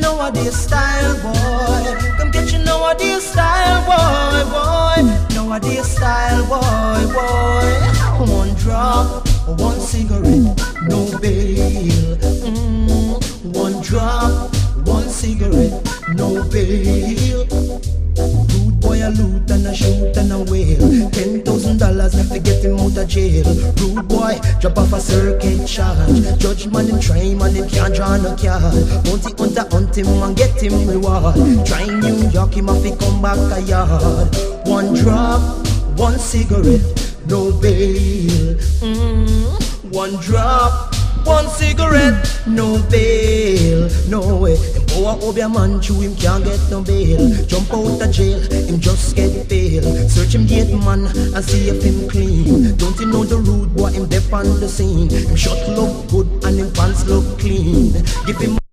nowadays style, boy. Come get you nowadays style, boy. Nowadays style, boy. One drop, one cigarette, no bail. One drop, one cigarette, no bail. Rude boy a loot and a shoot and a wail. $10,000 to get him out of jail. Rude boy drop off a circuit charge. Judge man him try man him can't draw no card. Bounty hunter hunt him and get him reward. Try New York him have to come back a yard. One drop, one cigarette, no bail. One drop, one cigarette, no bail, no way. Him go a obia man chew him can't get no bail. Jump out of jail, him just get bail. Search him gate man and see if him clean. Don't you know the rude boy him dep on the scene. Him shot look good and him pants look clean. Give him